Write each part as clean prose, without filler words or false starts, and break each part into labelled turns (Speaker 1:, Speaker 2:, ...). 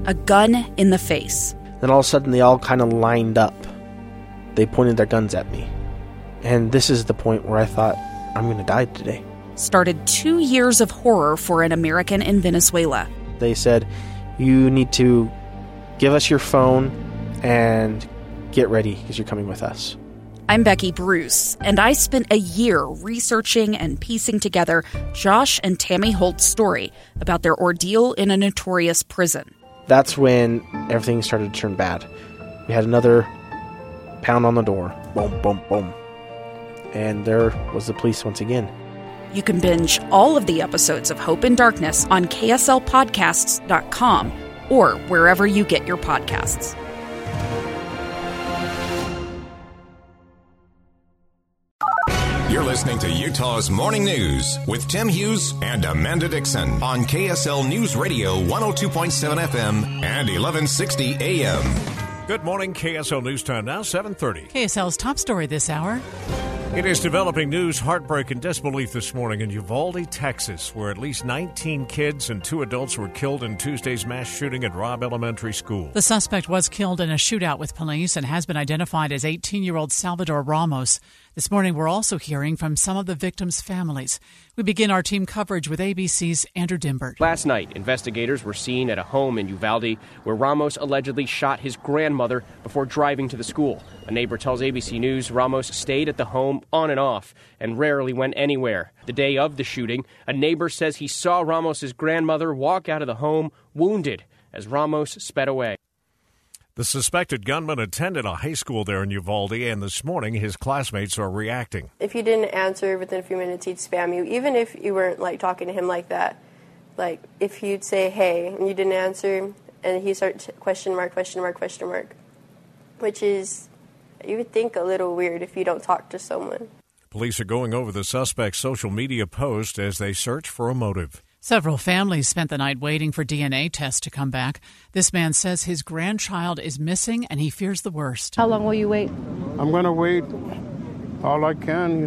Speaker 1: a gun in the face.
Speaker 2: Then all of a sudden they all kind of lined up. They pointed their guns at me. And this is the point where I thought, I'm going to die today.
Speaker 1: Started 2 years of horror for an American in Venezuela.
Speaker 2: They said, you need to give us your phone and get ready because you're coming with us.
Speaker 1: I'm Becky Bruce, and I spent a year researching and piecing together Josh and Tammy Holt's story about their ordeal in a notorious prison.
Speaker 2: That's when everything started to turn bad. We had another pound on the door. Boom, boom, boom. And there was the police once again.
Speaker 1: You can binge all of the episodes of Hope in Darkness on KSLpodcasts.com or wherever you get your podcasts.
Speaker 3: You're listening to Utah's Morning News with Tim Hughes and Amanda Dixon on KSL News Radio 102.7 FM and 1160 AM.
Speaker 4: Good morning, KSL News Time now, 7:30.
Speaker 5: KSL's top story this hour.
Speaker 4: It is developing news, heartbreak, and disbelief this morning in Uvalde, Texas, where at least 19 kids and 2 adults were killed in Tuesday's mass shooting at Robb Elementary School.
Speaker 5: The suspect was killed in a shootout with police and has been identified as 18-year-old Salvador Ramos. This morning, we're also hearing from some of the victims' families. We begin our team coverage with ABC's Andrew Dimbert.
Speaker 6: Last night, investigators were seen at a home in Uvalde where Ramos allegedly shot his grandmother before driving to the school. A neighbor tells ABC News Ramos stayed at the home on and off and rarely went anywhere. The day of the shooting, a neighbor says he saw Ramos's grandmother walk out of the home wounded as Ramos sped away.
Speaker 4: The suspected gunman attended a high school there in Uvalde, and this morning his classmates are reacting.
Speaker 7: If you didn't answer within a few minutes, he'd spam you, even if you weren't talking to him like that. If you'd say, hey, and you didn't answer, and he starts question mark, which is, you would think, a little weird if you don't talk to someone.
Speaker 4: Police are going over the suspect's social media post as they search for a motive.
Speaker 5: Several families spent the night waiting for DNA tests to come back. This man says his grandchild is missing and he fears the worst.
Speaker 8: How long will you wait?
Speaker 9: I'm going to wait all I can,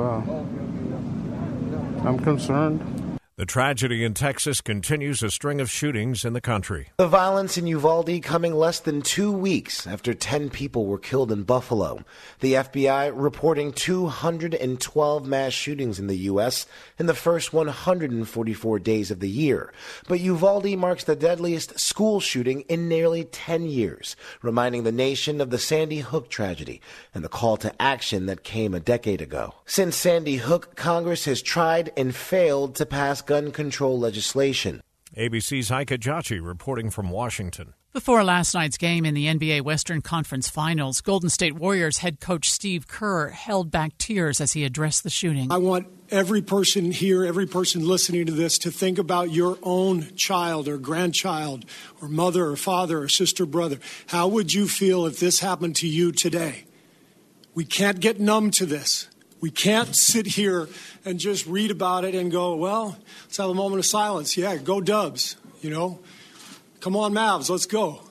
Speaker 9: I'm concerned.
Speaker 4: The tragedy in Texas continues a string of shootings in the country.
Speaker 10: The violence in Uvalde coming less than 2 weeks after 10 people were killed in Buffalo. The FBI reporting 212 mass shootings in the U.S. in the first 144 days of the year. But Uvalde marks the deadliest school shooting in nearly 10 years, reminding the nation of the Sandy Hook tragedy and the call to action that came a decade ago. Since Sandy Hook, Congress has tried and failed to pass gun control legislation.
Speaker 4: ABC's Heike Jachi reporting from Washington.
Speaker 5: Before last night's game in the NBA Western Conference Finals, Golden State Warriors head coach Steve Kerr held back tears as he addressed the shooting.
Speaker 11: I want every person here, every person listening to this, to think about your own child or grandchild or mother or father or sister, brother. How would you feel if this happened to you today? We can't get numb to this. We can't sit here and just read about it and go, well, let's have a moment of silence. Yeah, go Dubs, Come on, Mavs, let's go.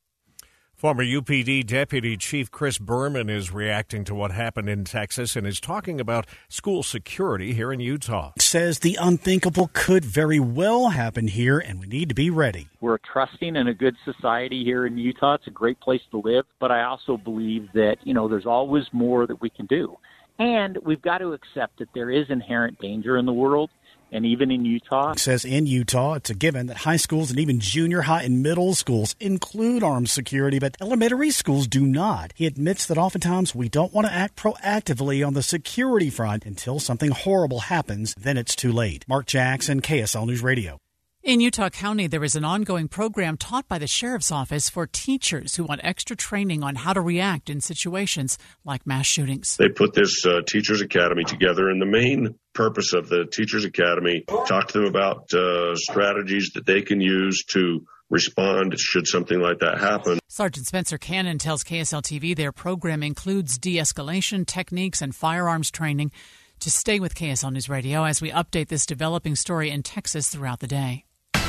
Speaker 4: Former UPD Deputy Chief Chris Berman is reacting to what happened in Texas and is talking about school security here in Utah.
Speaker 12: Says the unthinkable could very well happen here, and we need to be ready.
Speaker 13: We're trusting in a good society here in Utah. It's a great place to live, but I also believe that, there's always more that we can do. And we've got to accept that there is inherent danger in the world, and even in Utah.
Speaker 12: It says in Utah, it's a given that high schools and even junior high and middle schools include armed security, but elementary schools do not. He admits that oftentimes we don't want to act proactively on the security front until something horrible happens, then it's too late. Mark Jackson, KSL News Radio.
Speaker 5: In Utah County, there is an ongoing program taught by the Sheriff's Office for teachers who want extra training on how to react in situations like mass shootings.
Speaker 14: They put this Teachers Academy together, and the main purpose of the Teachers Academy, talk to them about strategies that they can use to respond should something like that happen.
Speaker 5: Sergeant Spencer Cannon tells KSL TV their program includes de-escalation techniques and firearms training. To stay with KSL News Radio as we update this developing story in Texas throughout the day.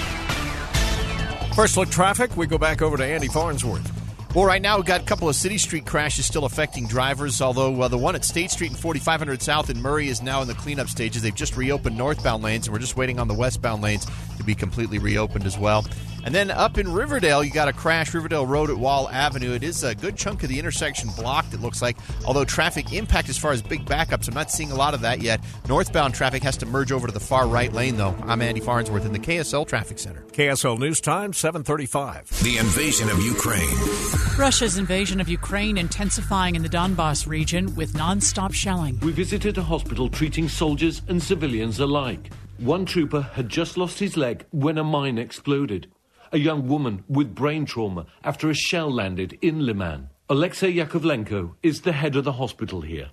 Speaker 4: First look traffic, we go back over to Andy Farnsworth.
Speaker 15: Well, right now we've got a couple of city street crashes still affecting drivers, although the one at State Street and 4500 South in Murray is now in the cleanup stages. They've just reopened northbound lanes, and we're just waiting on the westbound lanes to be completely reopened as well. And then up in Riverdale, you got a crash, Riverdale Road at Wall Avenue. It is a good chunk of the intersection blocked, it looks like, although traffic impact as far as big backups, I'm not seeing a lot of that yet. Northbound traffic has to merge over to the far right lane, though. I'm Andy Farnsworth in the KSL Traffic Center.
Speaker 4: KSL News Time, 7:35.
Speaker 3: The invasion of Ukraine.
Speaker 5: Russia's invasion of Ukraine intensifying in the Donbas region with nonstop shelling.
Speaker 8: We visited a hospital treating soldiers and civilians alike. One trooper had just lost his leg when a mine exploded. A young woman with brain trauma after a shell landed in Liman. Alexei Yakovlenko is the head of the hospital here.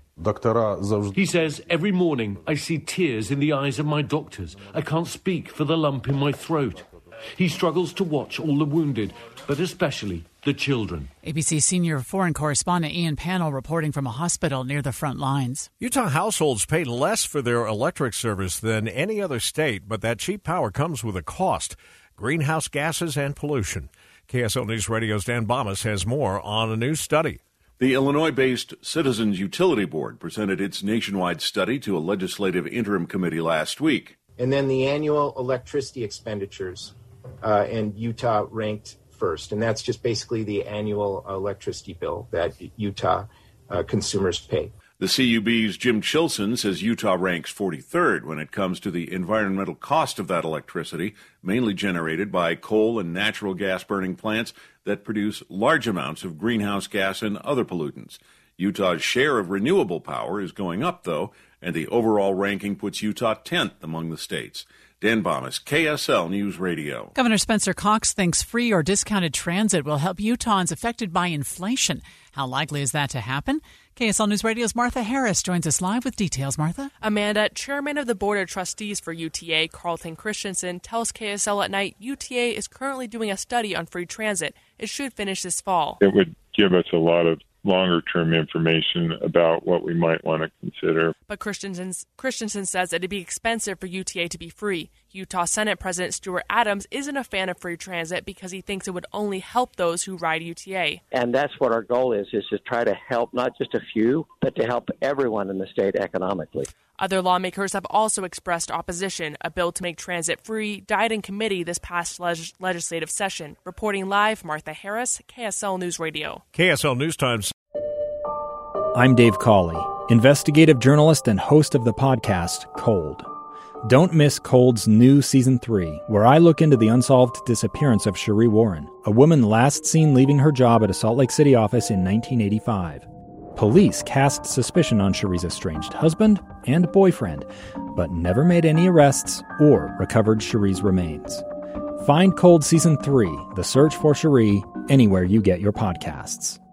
Speaker 8: He says, every morning I see tears in the eyes of my doctors. I can't speak for the lump in my throat. He struggles to watch all the wounded, but especially the children.
Speaker 5: ABC senior foreign correspondent Ian Pannell reporting from a hospital near the front lines.
Speaker 4: Utah households pay less for their electric service than any other state, but that cheap power comes with a cost. Greenhouse gases and pollution. KSL News Radio's Dan Bomas has more on a new study.
Speaker 16: The Illinois-based Citizens Utility Board presented its nationwide study to a legislative interim committee last week.
Speaker 17: And then the annual electricity expenditures, and Utah ranked first. And that's just basically the annual electricity bill that Utah consumers pay.
Speaker 16: The CUB's Jim Chilson says Utah ranks 43rd when it comes to the environmental cost of that electricity, mainly generated by coal and natural gas burning plants that produce large amounts of greenhouse gas and other pollutants. Utah's share of renewable power is going up, though, and the overall ranking puts Utah 10th among the states. Dan Bomas, KSL News Radio.
Speaker 5: Governor Spencer Cox thinks free or discounted transit will help Utahns affected by inflation. How likely is that to happen? KSL News Radio's Martha Harris joins us live with details. Martha?
Speaker 18: Amanda, Chairman of the Board of Trustees for UTA, Carlton Christensen, tells KSL at Night UTA is currently doing a study on free transit. It should finish this fall.
Speaker 19: It would give us a lot of longer-term information about what we might want to consider.
Speaker 18: But Christensen says it'd be expensive for UTA to be free. Utah Senate President Stuart Adams isn't a fan of free transit because he thinks it would only help those who ride UTA.
Speaker 20: And that's what our goal is to try to help not just a few, but to help everyone in the state economically.
Speaker 18: Other lawmakers have also expressed opposition. A bill to make transit free died in committee this past legislative session. Reporting live, Martha Harris, KSL News Radio.
Speaker 4: KSL News Times.
Speaker 21: I'm Dave Cawley, investigative journalist and host of the podcast Cold. Don't miss Cold's new Season 3, where I look into the unsolved disappearance of Cherie Warren, a woman last seen leaving her job at a Salt Lake City office in 1985. Police cast suspicion on Cherie's estranged husband and boyfriend, but never made any arrests or recovered Cherie's remains. Find Cold Season 3, The Search for Cherie, anywhere you get your podcasts.